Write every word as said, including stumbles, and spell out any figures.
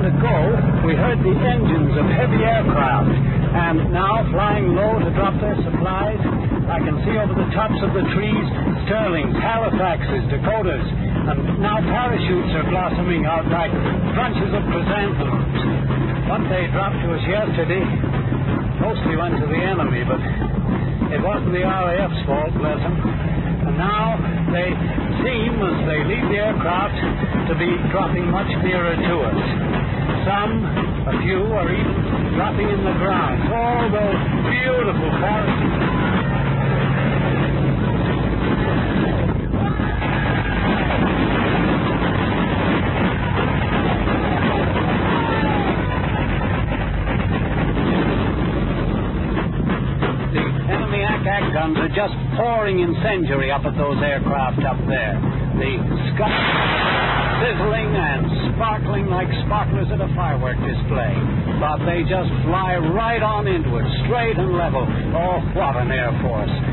moment ago, we heard the engines of heavy aircraft, and now flying low to drop their supplies. I can see over the tops of the trees Sterlings, Halifaxes, Dakotas, and now parachutes are blossoming out like bunches of chrysanthemums. What they dropped to us yesterday mostly went to the enemy, but it wasn't the R A F's fault, bless them. And now they seem, as they leave the aircraft, to be dropping much nearer to us. Some, a few, are even dropping in the ground. All those beautiful parachutes. Guns are just pouring incendiary up at those aircraft up there. The sky sizzling and sparkling like sparklers at a firework display. But they just fly right on into it, straight and level. Oh, what an Air Force.